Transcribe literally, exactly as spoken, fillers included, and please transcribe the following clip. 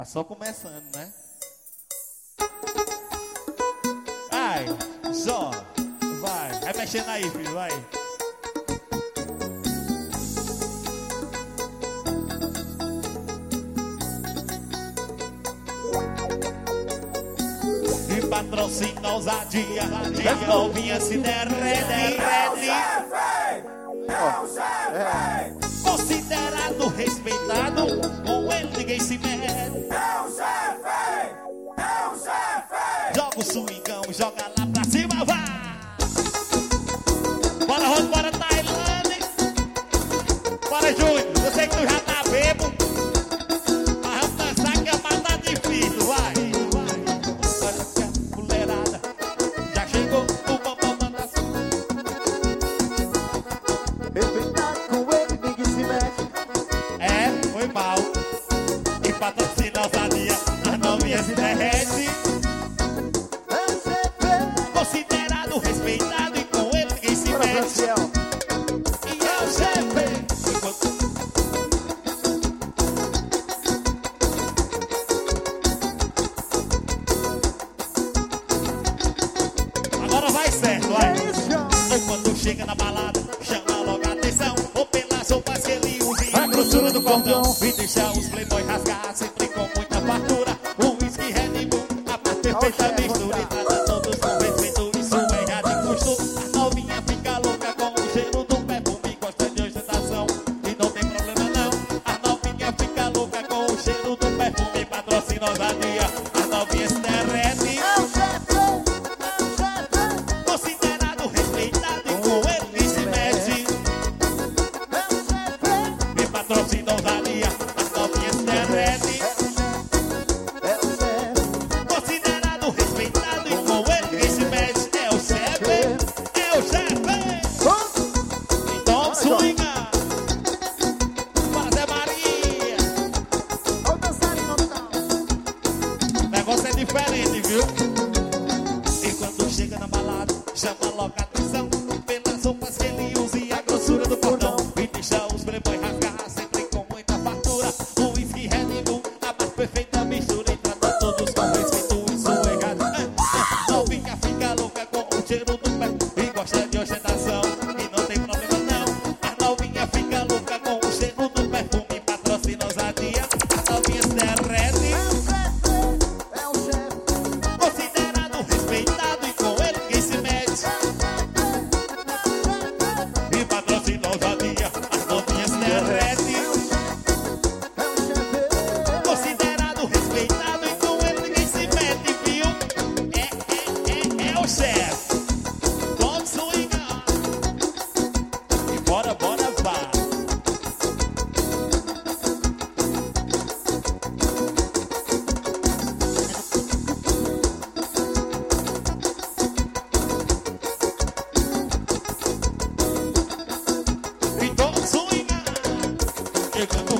Tá só começando, né? Vai, só, vai, vai mexendo aí, filho, vai. E patrocina a ousadia, a novinha se derrete. É o chefe! Considerado, respeitado, com ele ninguém se mete. É o chefe! É o chefe! Joga o swingão, joga lá pra cima, vai! Bora, Rony, bora, Tailândia! Bora, Júnior, eu sei que tu já tá bebo, mas vamos dançar que a mata tá difícil, vai! Olha que a mulherada já chegou, o bambam manda assim. Respeitado com ele, ninguém se mete. É, foi mal. E patrocina a ousadia, as novinhas se derrete. É o chefe! Considerado, respeitado e com ele ninguém se Bora, mete. Franciel! E é o chefe. Agora vai certo, vai. É isso, João! Ou quando chega na balada, chama logo a atenção. Ou pelas roupas que ele usa e a grossura do cordão. E deixa os playboy rasgar, sempre com muita fartura. O whisky Red Bull, a parte perfeita mistura. E trata todos com respeito, isso é já de costume. A novinha fica louca com o cheiro do perfume. Gosta de ostentação e não tem problema não. A novinha fica louca com o cheiro do perfume. Patrocina a ousadia, a novinha se derrete. É o chefe! É o chefe! Considerado, respeitado e com ele nem se mete. É o chefe! Me patrocina a ousadia, as novinhas se derrete. É o chefe! Considerado, respeitado e com ele ninguém se mete. É o chefe, é o chefe. Então swinga. Bora, Zé Maria. Olha o dançarino tal! O negócio é diferente, viu? E quando chega na balada, chama logo a atenção. Pelas roupas que ele usa e a grossura do cordão. E deixa os playboy rasgar, sempre com muita fartura. O whisky Red Bull, a mais perfeita mistura. E trata todos com respeito, isso é errado. Ah, ah, novinha fica louca com o cheiro do pé. E gosta de ostentação, e não tem problema não. A novinha fica louca com o cheiro do perfume. Patrocina a ousadia, a novinha se derrete. É o chefe! É o chefe! Considerado, respeitado e com ele ninguém se mete. E patrocina a ousadia, as novinhas se derrete. É o chefe! Considerado, respeitado e com ele ninguém se mete, viu? É, é, é, é o chefe. Vamos swingar. E bora, bora, vá. Então swingar. Chegando